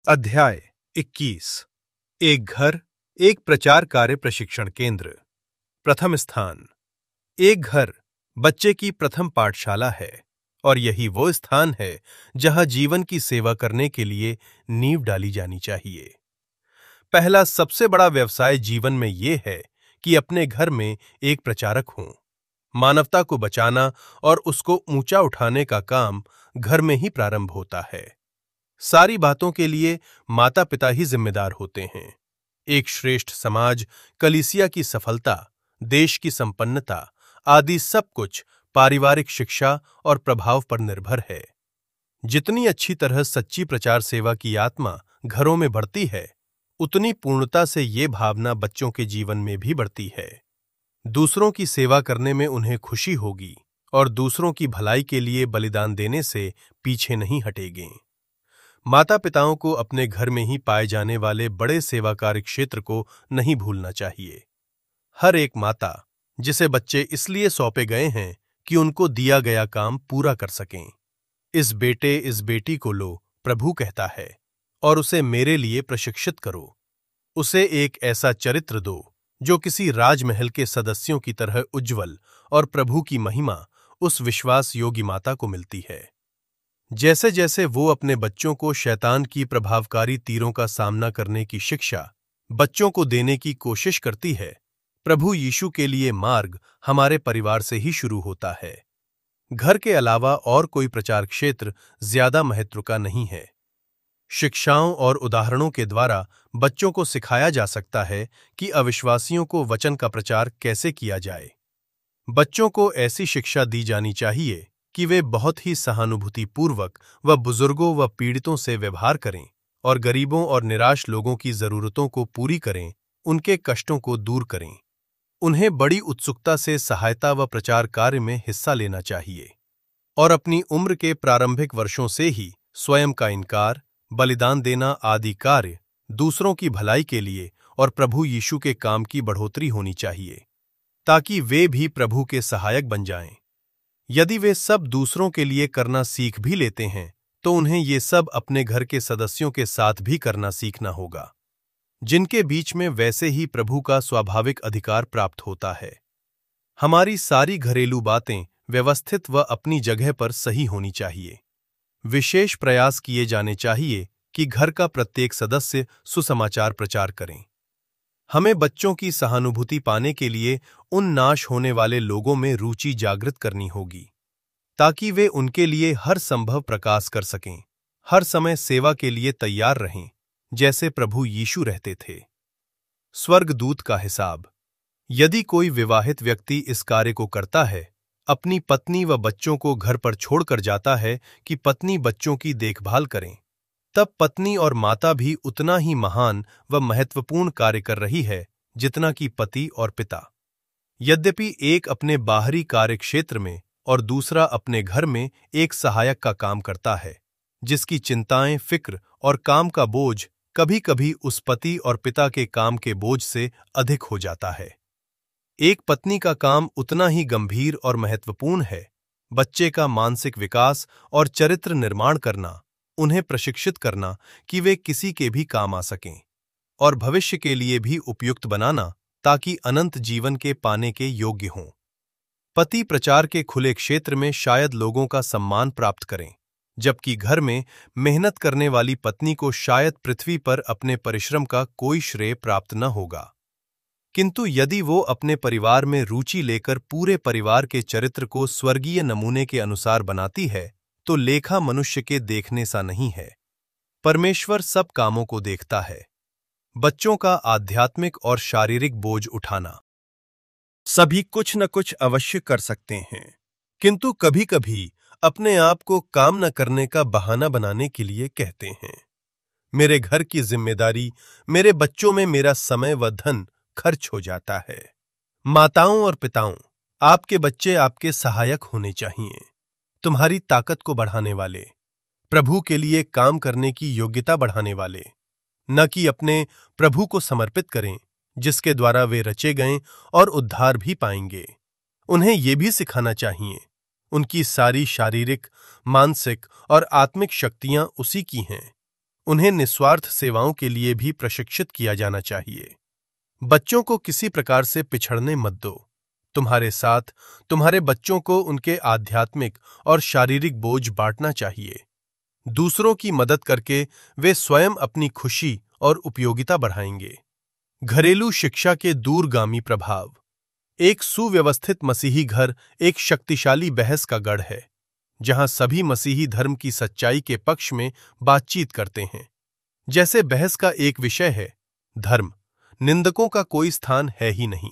अध्याय 21। एक घर, एक प्रचार कार्य प्रशिक्षण केंद्र। प्रथम स्थान। एक घर बच्चे की प्रथम पाठशाला है और यही वो स्थान है जहां जीवन की सेवा करने के लिए नींव डाली जानी चाहिए। पहला सबसे बड़ा व्यवसाय जीवन में ये है कि अपने घर में एक प्रचारक हों। मानवता को बचाना और उसको ऊंचा उठाने का काम घर में ही प्रारंभ होता है। सारी बातों के लिए माता पिता ही जिम्मेदार होते हैं। एक श्रेष्ठ समाज, कलीसिया की सफलता, देश की संपन्नता आदि सब कुछ पारिवारिक शिक्षा और प्रभाव पर निर्भर है। जितनी अच्छी तरह सच्ची प्रचार सेवा की आत्मा घरों में बढ़ती है, उतनी पूर्णता से ये भावना बच्चों के जीवन में भी बढ़ती है। दूसरों की सेवा करने में उन्हें खुशी होगी और दूसरों की भलाई के लिए बलिदान देने से पीछे नहीं हटेंगे। माता पिताओं को अपने घर में ही पाए जाने वाले बड़े सेवाकारी क्षेत्र को नहीं भूलना चाहिए। हर एक माता, जिसे बच्चे इसलिए सौंपे गए हैं कि उनको दिया गया काम पूरा कर सकें। इस बेटे इस बेटी को लो, प्रभु कहता है, और उसे मेरे लिए प्रशिक्षित करो। उसे एक ऐसा चरित्र दो जो किसी राजमहल के सदस्यों की तरह उज्ज्वल और प्रभु की महिमा उस विश्वास योगी माता को मिलती है। जैसे जैसे वो अपने बच्चों को शैतान की प्रभावकारी तीरों का सामना करने की शिक्षा बच्चों को देने की कोशिश करती है, प्रभु यीशु के लिए मार्ग हमारे परिवार से ही शुरू होता है। घर के अलावा और कोई प्रचार क्षेत्र ज्यादा महत्व का नहीं है। शिक्षाओं और उदाहरणों के द्वारा बच्चों को सिखाया जा सकता है कि अविश्वासियों को वचन का प्रचार कैसे किया जाए। बच्चों को ऐसी शिक्षा दी जानी चाहिए कि वे बहुत ही सहानुभूतिपूर्वक व बुजुर्गों व पीड़ितों से व्यवहार करें और गरीबों और निराश लोगों की जरूरतों को पूरी करें, उनके कष्टों को दूर करें। उन्हें बड़ी उत्सुकता से सहायता व प्रचार कार्य में हिस्सा लेना चाहिए और अपनी उम्र के प्रारंभिक वर्षों से ही स्वयं का इनकार, बलिदान देना आदि कार्य दूसरों की भलाई के लिए और प्रभु यीशु के काम की बढ़ोतरी होनी चाहिए, ताकि वे भी प्रभु के सहायक बन जाएं। यदि वे सब दूसरों के लिए करना सीख भी लेते हैं, तो उन्हें ये सब अपने घर के सदस्यों के साथ भी करना सीखना होगा, जिनके बीच में वैसे ही प्रभु का स्वाभाविक अधिकार प्राप्त होता है। हमारी सारी घरेलू बातें व्यवस्थित व अपनी जगह पर सही होनी चाहिए। विशेष प्रयास किए जाने चाहिए कि घर का प्रत्येक सदस्य सुसमाचार प्रचार करें। हमें बच्चों की सहानुभूति पाने के लिए उन नाश होने वाले लोगों में रुचि जागृत करनी होगी, ताकि वे उनके लिए हर संभव प्रकाश कर सकें, हर समय सेवा के लिए तैयार रहें, जैसे प्रभु यीशु रहते थे। स्वर्गदूत का हिसाब। यदि कोई विवाहित व्यक्ति इस कार्य को करता है, अपनी पत्नी व बच्चों को घर पर छोड़कर जाता है कि पत्नी बच्चों की देखभाल करें, तब पत्नी और माता भी उतना ही महान व महत्वपूर्ण कार्य कर रही है जितना कि पति और पिता। यद्यपि एक अपने बाहरी कार्य क्षेत्र में और दूसरा अपने घर में एक सहायक का काम करता है, जिसकी चिंताएं, फिक्र और काम का बोझ कभी कभी उस पति और पिता के काम के बोझ से अधिक हो जाता है। एक पत्नी का काम उतना ही गंभीर और महत्वपूर्ण है, बच्चे का मानसिक विकास और चरित्र निर्माण करना, उन्हें प्रशिक्षित करना कि वे किसी के भी काम आ सकें और भविष्य के लिए भी उपयुक्त बनाना, ताकि अनंत जीवन के पाने के योग्य हों। पति प्रचार के खुले क्षेत्र में शायद लोगों का सम्मान प्राप्त करें, जबकि घर में मेहनत करने वाली पत्नी को शायद पृथ्वी पर अपने परिश्रम का कोई श्रेय प्राप्त न होगा। किंतु यदि वो अपने परिवार में रुचि लेकर पूरे परिवार के चरित्र को स्वर्गीय नमूने के अनुसार बनाती है, तो लेखा मनुष्य के देखने सा नहीं है। परमेश्वर सब कामों को देखता है। बच्चों का आध्यात्मिक और शारीरिक बोझ उठाना। सभी कुछ न कुछ अवश्य कर सकते हैं, किंतु कभी कभी अपने आप को काम न करने का बहाना बनाने के लिए कहते हैं। मेरे घर की जिम्मेदारी, मेरे बच्चों में मेरा समय व धन खर्च हो जाता है। माताओं और पिताओं, आपके बच्चे आपके सहायक होने चाहिए, तुम्हारी ताकत को बढ़ाने वाले, प्रभु के लिए काम करने की योग्यता बढ़ाने वाले, न कि अपने प्रभु को समर्पित करें, जिसके द्वारा वे रचे गए और उद्धार भी पाएंगे। उन्हें यह भी सिखाना चाहिए, उनकी सारी शारीरिक, मानसिक और आत्मिक शक्तियां उसी की हैं। उन्हें निस्वार्थ सेवाओं के लिए भी प्रशिक्षित किया जाना चाहिए। बच्चों को किसी प्रकार से पिछड़ने मत दो। तुम्हारे साथ तुम्हारे बच्चों को उनके आध्यात्मिक और शारीरिक बोझ बांटना चाहिए। दूसरों की मदद करके वे स्वयं अपनी खुशी और उपयोगिता बढ़ाएंगे। घरेलू शिक्षा के दूरगामी प्रभाव। एक सुव्यवस्थित मसीही घर एक शक्तिशाली बहस का गढ़ है, जहां सभी मसीही धर्म की सच्चाई के पक्ष में बातचीत करते हैं। जैसे बहस का एक विषय है धर्म, निंदकों का कोई स्थान है ही नहीं।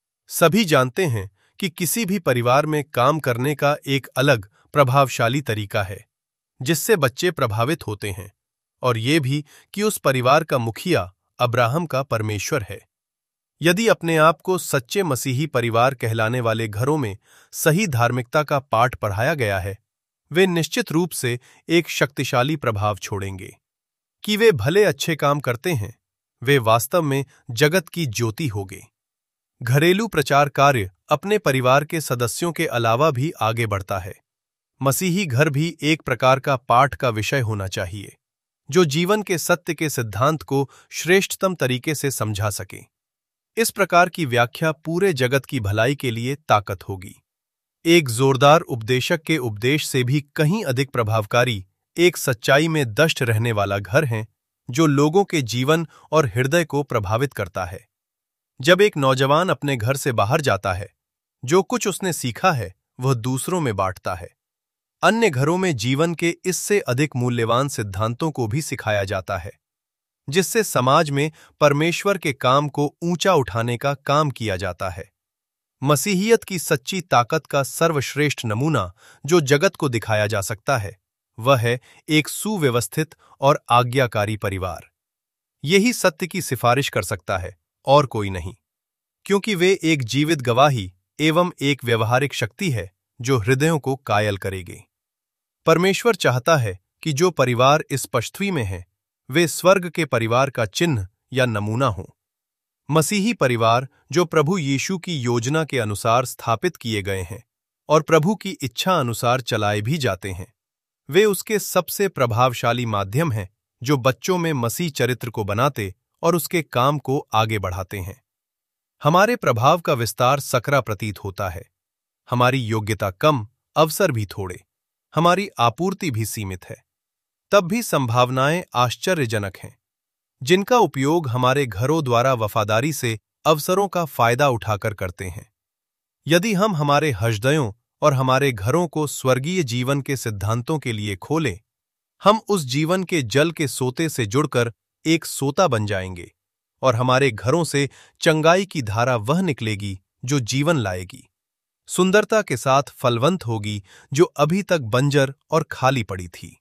सभी जानते हैं कि किसी भी परिवार में काम करने का एक अलग प्रभावशाली तरीका है, जिससे बच्चे प्रभावित होते हैं, और ये भी कि उस परिवार का मुखिया अब्राहम का परमेश्वर है। यदि अपने आप को सच्चे मसीही परिवार कहलाने वाले घरों में सही धार्मिकता का पाठ पढ़ाया गया है, वे निश्चित रूप से एक शक्तिशाली प्रभाव छोड़ेंगे। कि वे भले अच्छे काम करते हैं, वे वास्तव में जगत की ज्योति होंगे। घरेलू प्रचार कार्य अपने परिवार के सदस्यों के अलावा भी आगे बढ़ता है। मसीही घर भी एक प्रकार का पाठ का विषय होना चाहिए, जो जीवन के सत्य के सिद्धांत को श्रेष्ठतम तरीके से समझा सके। इस प्रकार की व्याख्या पूरे जगत की भलाई के लिए ताकत होगी। एक जोरदार उपदेशक के उपदेश से भी कहीं अधिक प्रभावकारी एक सच्चाई में दष्ट रहने वाला घर है, जो लोगों के जीवन और हृदय को प्रभावित करता है। जब एक नौजवान अपने घर से बाहर जाता है, जो कुछ उसने सीखा है वह दूसरों में बांटता है। अन्य घरों में जीवन के इससे अधिक मूल्यवान सिद्धांतों को भी सिखाया जाता है, जिससे समाज में परमेश्वर के काम को ऊंचा उठाने का काम किया जाता है। मसीहियत की सच्ची ताकत का सर्वश्रेष्ठ नमूना जो जगत को दिखाया जा सकता है, वह है एक सुव्यवस्थित और आज्ञाकारी परिवार। यही सत्य की सिफारिश कर सकता है और कोई नहीं, क्योंकि वे एक जीवित गवाही एवं एक व्यवहारिक शक्ति है जो हृदयों को कायल करेगी। परमेश्वर चाहता है कि जो परिवार इस पृथ्वी में है, वे स्वर्ग के परिवार का चिन्ह या नमूना हों। मसीही परिवार जो प्रभु यीशु की योजना के अनुसार स्थापित किए गए हैं और प्रभु की इच्छा अनुसार चलाए भी जाते हैं, वे उसके सबसे प्रभावशाली माध्यम हैं जो बच्चों में मसीह चरित्र को बनाते और उसके काम को आगे बढ़ाते हैं। हमारे प्रभाव का विस्तार सकरा प्रतीत होता है। हमारी योग्यता कम, अवसर भी थोड़े, हमारी आपूर्ति भी सीमित है। तब भी संभावनाएं आश्चर्यजनक हैं, जिनका उपयोग हमारे घरों द्वारा वफादारी से अवसरों का फायदा उठाकर करते हैं। यदि हम हमारे हृदयों और हमारे घरों को स्वर्गीय जीवन के सिद्धांतों के लिए खोलें, हम उस जीवन के जल के सोते से जुड़कर एक सोता बन जाएंगे, और हमारे घरों से चंगाई की धारा वह निकलेगी जो जीवन लाएगी, सुंदरता के साथ फलवंत होगी जो अभी तक बंजर और खाली पड़ी थी।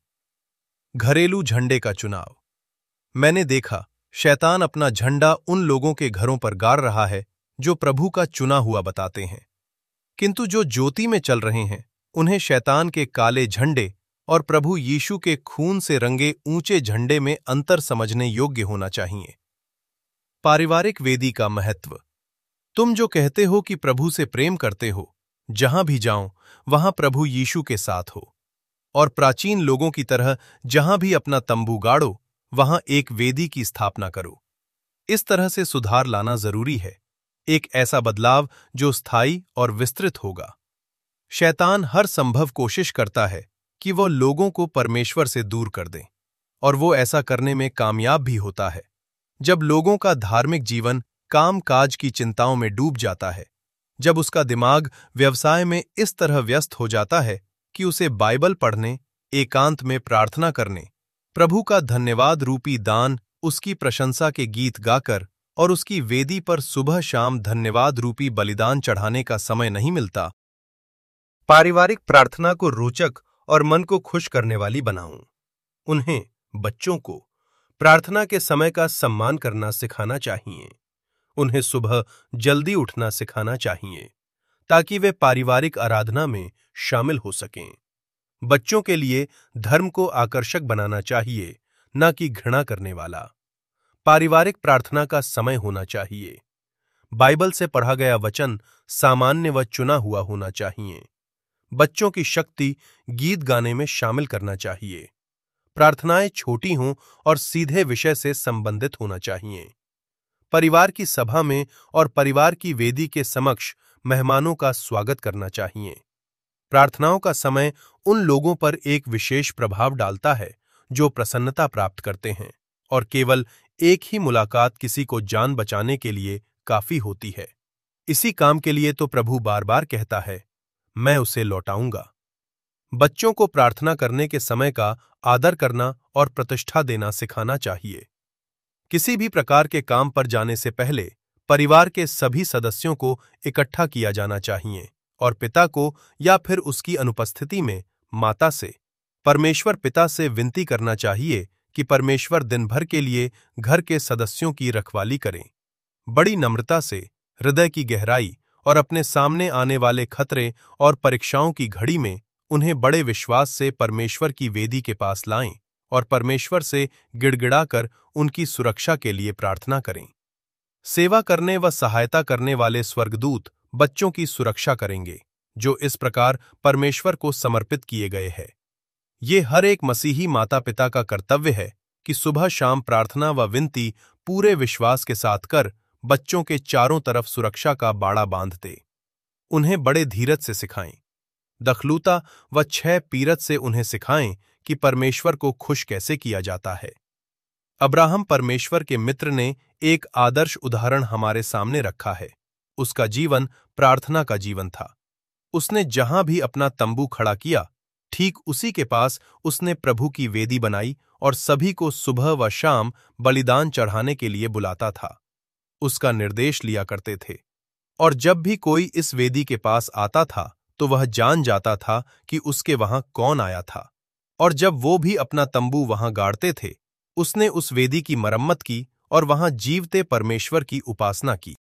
घरेलू झंडे का चुनाव। मैंने देखा शैतान अपना झंडा उन लोगों के घरों पर गाड़ रहा है जो प्रभु का चुना हुआ बताते हैं, किंतु जो ज्योति में चल रहे हैं उन्हें शैतान के काले झंडे और प्रभु यीशु के खून से रंगे ऊंचे झंडे में अंतर समझने योग्य होना चाहिए। पारिवारिक वेदी का महत्व। तुम जो कहते हो कि प्रभु से प्रेम करते हो, जहां भी जाओ वहां प्रभु यीशु के साथ हो, और प्राचीन लोगों की तरह जहां भी अपना तंबू गाड़ो वहां एक वेदी की स्थापना करो। इस तरह से सुधार लाना जरूरी है, एक ऐसा बदलाव जो स्थायी और विस्तृत होगा। शैतान हर संभव कोशिश करता है कि वह लोगों को परमेश्वर से दूर कर दे, और वो ऐसा करने में कामयाब भी होता है। जब लोगों का धार्मिक जीवन काम काज की चिंताओं में डूब जाता है, जब उसका दिमाग व्यवसाय में इस तरह व्यस्त हो जाता है कि उसे बाइबल पढ़ने, एकांत में प्रार्थना करने, प्रभु का धन्यवाद रूपी दान, उसकी प्रशंसा के गीत गाकर और उसकी वेदी पर सुबह शाम धन्यवाद रूपी बलिदान चढ़ाने का समय नहीं मिलता। पारिवारिक प्रार्थना को रोचक और मन को खुश करने वाली बनाऊं। उन्हें, बच्चों को, प्रार्थना के समय का सम्मान करना सिखाना चाहिए। उन्हें सुबह जल्दी उठना सिखाना चाहिए, ताकि वे पारिवारिक आराधना में शामिल हो सकें। बच्चों के लिए धर्म को आकर्षक बनाना चाहिए, न कि घृणा करने वाला। पारिवारिक प्रार्थना का समय होना चाहिए। बाइबल से पढ़ा गया वचन सामान्य व चुना हुआ होना चाहिए। बच्चों की शक्ति गीत गाने में शामिल करना चाहिए। प्रार्थनाएं छोटी हों और सीधे विषय से संबंधित होना चाहिए। परिवार की सभा में और परिवार की वेदी के समक्ष मेहमानों का स्वागत करना चाहिए। प्रार्थनाओं का समय उन लोगों पर एक विशेष प्रभाव डालता है जो प्रसन्नता प्राप्त करते हैं, और केवल एक ही मुलाकात किसी को जान बचाने के लिए काफी होती है। इसी काम के लिए तो प्रभु बार बार कहता है, मैं उसे लौटाऊंगा। बच्चों को प्रार्थना करने के समय का आदर करना और प्रतिष्ठा देना सिखाना चाहिए। किसी भी प्रकार के काम पर जाने से पहले परिवार के सभी सदस्यों को इकट्ठा किया जाना चाहिए और पिता को या फिर उसकी अनुपस्थिति में माता से, परमेश्वर पिता से विनती करना चाहिए कि परमेश्वर दिन भर के लिए घर के सदस्यों की रखवाली करें। बड़ी नम्रता से, हृदय की गहराई और अपने सामने आने वाले खतरे और परीक्षाओं की घड़ी में उन्हें बड़े विश्वास से परमेश्वर की वेदी के पास लाएं और परमेश्वर से गिड़गिड़ाकर उनकी सुरक्षा के लिए प्रार्थना करें। सेवा करने व सहायता करने वाले स्वर्गदूत बच्चों की सुरक्षा करेंगे, जो इस प्रकार परमेश्वर को समर्पित किए गए हैं। ये हर एक मसीही माता पिता का कर्तव्य है कि सुबह शाम प्रार्थना व विनती पूरे विश्वास के साथ कर बच्चों के चारों तरफ सुरक्षा का बाड़ा बांध दे। उन्हें बड़े धीरज से सिखाएं। दखलूता व 6 पीरत से उन्हें सिखाएं कि परमेश्वर को खुश कैसे किया जाता है। अब्राहम परमेश्वर के मित्र ने एक आदर्श उदाहरण हमारे सामने रखा है। उसका जीवन प्रार्थना का जीवन था। उसने जहां भी अपना तंबू खड़ा किया, ठीक उसी के पास उसने प्रभु की वेदी बनाई और सभी को सुबह व शाम बलिदान चढ़ाने के लिए बुलाता था। उसका निर्देश लिया करते थे, और जब भी कोई इस वेदी के पास आता था तो वह जान जाता था कि उसके वहां कौन आया था। और जब वो भी अपना तंबू वहां गाड़ते थे, उसने उस वेदी की मरम्मत की और वहां जीवते परमेश्वर की उपासना की।